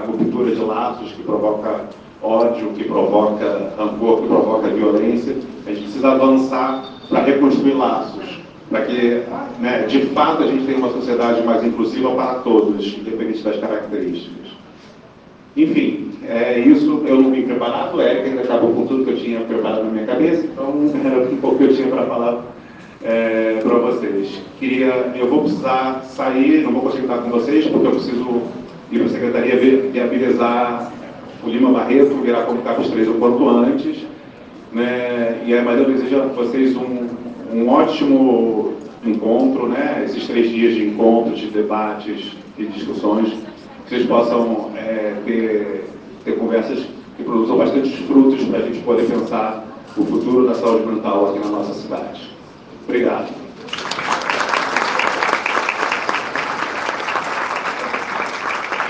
ruptura de laços, que provoca ódio, que provoca rancor, que provoca violência. A gente precisa avançar para reconstruir laços, para que, né, de fato, a gente tenha uma sociedade mais inclusiva para todos, independente das características. Enfim, é isso. Eu não vim preparado, o Érica ainda acabou com tudo que eu tinha preparado na minha cabeça, então era um pouco que eu tinha para falar para vocês. Eu vou precisar sair, não vou conseguir estar com vocês, porque eu preciso ir para a secretaria viabilizar o Lima Barreto, virar como Capos 3 o quanto antes, né? Mas eu desejo a vocês um ótimo encontro, né? Esses 3 dias de encontros, de debates e discussões, que vocês possam ter conversas que produzam bastante frutos para a gente poder pensar o futuro da saúde mental aqui na nossa cidade. Obrigado.